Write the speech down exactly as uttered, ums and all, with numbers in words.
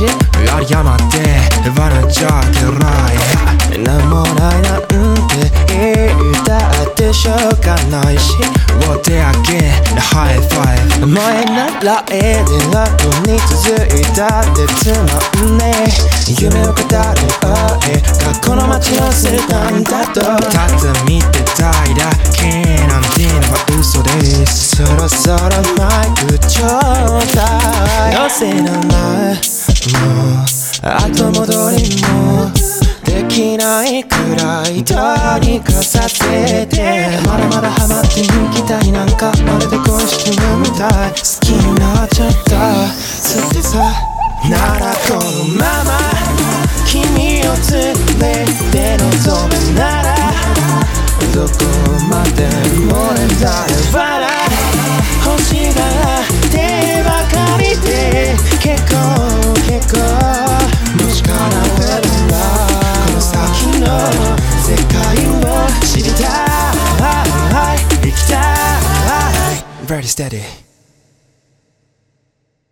有り余って笑っちゃってらいなんもないなんて言ったってしょうがないしお手上げハイファイブ前ならエディラットに続いたってつまんねえ夢を語る学校の街のスタンダードただ見てたいだけなんてのは嘘ですそろそろマイクちょうだいどうせならもう後戻りもできないくらいどうにかさせてまだまだハマっていきたいなんかまるで公式みたい好きになっちゃったつってさならこのまま君を連れて望むならどこまでもねだればな欲しがってばかりで結構結構もし叶えるなこの先の世界を知りたい行きたい Very steady